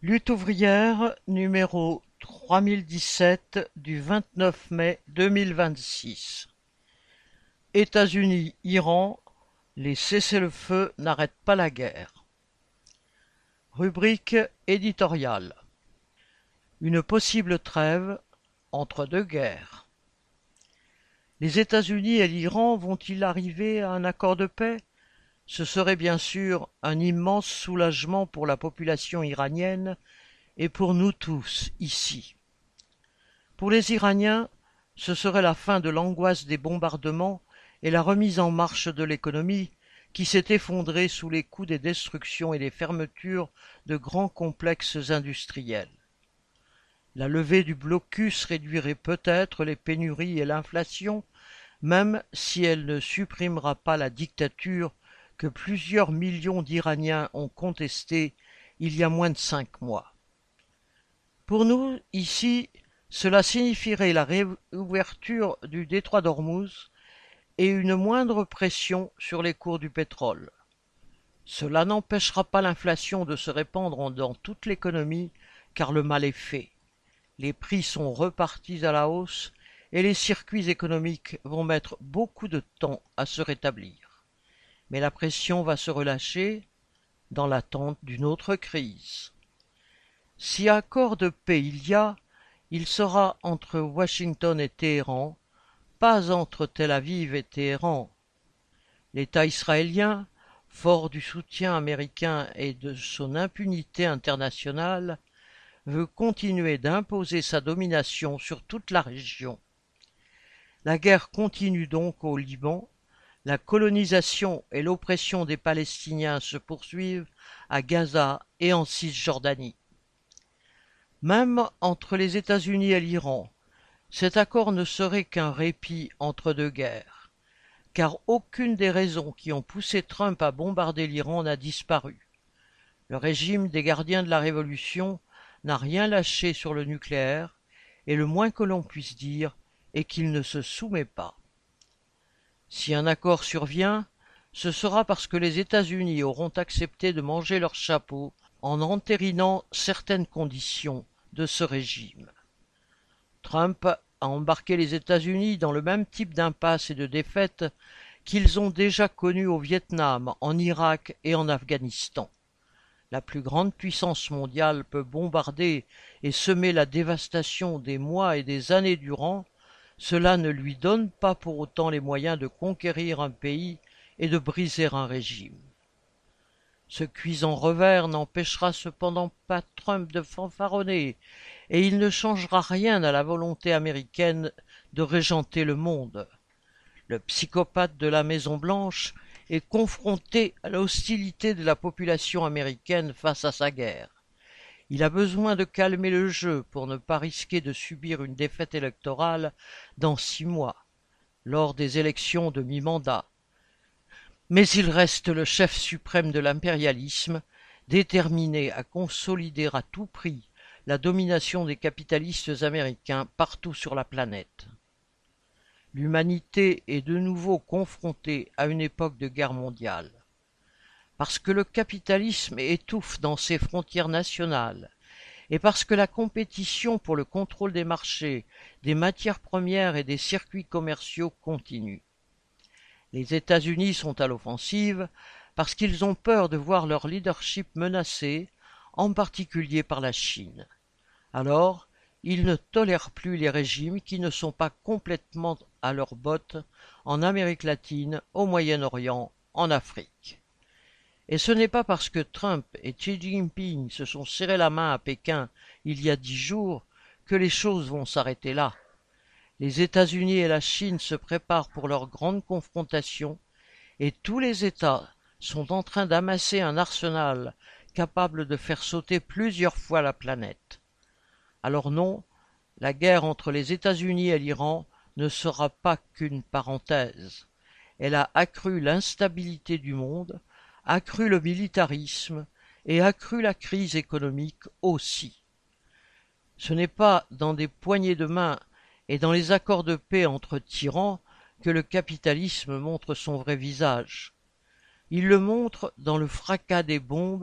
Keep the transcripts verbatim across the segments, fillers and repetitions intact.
Lutte ouvrière numéro trois mille dix-sept du vingt-neuf mai deux mille vingt-six. États-Unis-Iran, les cessez-le-feu n'arrêtent pas la guerre. Rubrique éditoriale. Une possible trêve entre deux guerres. Les États-Unis et l'Iran vont-ils arriver à un accord de paix? Ce serait bien sûr un immense soulagement pour la population iranienne et pour nous tous, ici. Pour les Iraniens, ce serait la fin de l'angoisse des bombardements et la remise en marche de l'économie qui s'est effondrée sous les coups des destructions et des fermetures de grands complexes industriels. La levée du blocus réduirait peut-être les pénuries et l'inflation, même si elle ne supprimera pas la dictature que plusieurs millions d'Iraniens ont contestée il y a moins de cinq mois. Pour nous, ici, cela signifierait la réouverture du détroit d'Ormuz et une moindre pression sur les cours du pétrole. Cela n'empêchera pas l'inflation de se répandre dans toute l'économie, car le mal est fait. Les prix sont repartis à la hausse et les circuits économiques vont mettre beaucoup de temps à se rétablir. Mais la pression va se relâcher dans l'attente d'une autre crise. Si accord de paix il y a, il sera entre Washington et Téhéran, pas entre Tel Aviv et Téhéran. L'État israélien, fort du soutien américain et de son impunité internationale, veut continuer d'imposer sa domination sur toute la région. La guerre continue donc au Liban, la colonisation et l'oppression des Palestiniens se poursuivent à Gaza et en Cisjordanie. Même entre les États-Unis et l'Iran, cet accord ne serait qu'un répit entre deux guerres, car aucune des raisons qui ont poussé Trump à bombarder l'Iran n'a disparu. Le régime des gardiens de la Révolution n'a rien lâché sur le nucléaire, et le moins que l'on puisse dire est qu'il ne se soumet pas. Si un accord survient, ce sera parce que les États-Unis auront accepté de manger leur chapeau en entérinant certaines conditions de ce régime. Trump a embarqué les États-Unis dans le même type d'impasse et de défaite qu'ils ont déjà connu au Vietnam, en Irak et en Afghanistan. La plus grande puissance mondiale peut bombarder et semer la dévastation des mois et des années durant, cela ne lui donne pas pour autant les moyens de conquérir un pays et de briser un régime. Ce cuisant revers n'empêchera cependant pas Trump de fanfaronner, et il ne changera rien à la volonté américaine de régenter le monde. Le psychopathe de la Maison-Blanche est confronté à l'hostilité de la population américaine face à sa guerre. Il a besoin de calmer le jeu pour ne pas risquer de subir une défaite électorale dans six mois, lors des élections de mi-mandat. Mais il reste le chef suprême de l'impérialisme, déterminé à consolider à tout prix la domination des capitalistes américains partout sur la planète. L'humanité est de nouveau confrontée à une époque de guerre mondiale. Parce que le capitalisme étouffe dans ses frontières nationales, et parce que la compétition pour le contrôle des marchés, des matières premières et des circuits commerciaux continue. Les États-Unis sont à l'offensive parce qu'ils ont peur de voir leur leadership menacé, en particulier par la Chine. Alors, ils ne tolèrent plus les régimes qui ne sont pas complètement à leurs bottes en Amérique latine, au Moyen-Orient, en Afrique. Et ce n'est pas parce que Trump et Xi Jinping se sont serré la main à Pékin il y a dix jours que les choses vont s'arrêter là. Les États-Unis et la Chine se préparent pour leur grande confrontation et tous les États sont en train d'amasser un arsenal capable de faire sauter plusieurs fois la planète. Alors non, la guerre entre les États-Unis et l'Iran ne sera pas qu'une parenthèse. Elle a accru l'instabilité du monde, accru le militarisme et accru la crise économique aussi. Ce n'est pas dans des poignées de main et dans les accords de paix entre tyrans que le capitalisme montre son vrai visage. Il le montre dans le fracas des bombes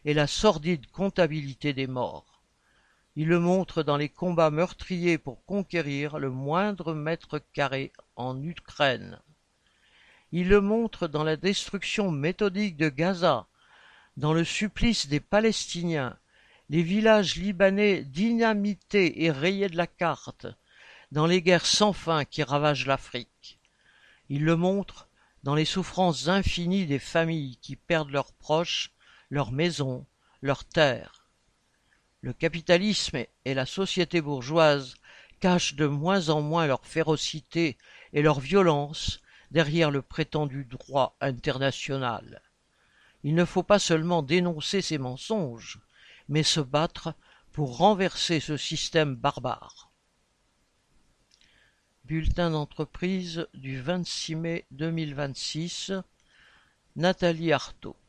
et la sordide comptabilité des morts. Il le montre dans les combats meurtriers pour conquérir le moindre mètre carré en Ukraine. Il le montre dans la destruction méthodique de Gaza, dans le supplice des Palestiniens, les villages libanais dynamités et rayés de la carte, dans les guerres sans fin qui ravagent l'Afrique. Il le montre dans les souffrances infinies des familles qui perdent leurs proches, leurs maisons, leurs terres. Le capitalisme et la société bourgeoise cachent de moins en moins leur férocité et leur violence derrière le prétendu droit international. Il ne faut pas seulement dénoncer ces mensonges, mais se battre pour renverser ce système barbare. Bulletin d'entreprise du vingt-six mai deux mille vingt-six, Nathalie Arthaud.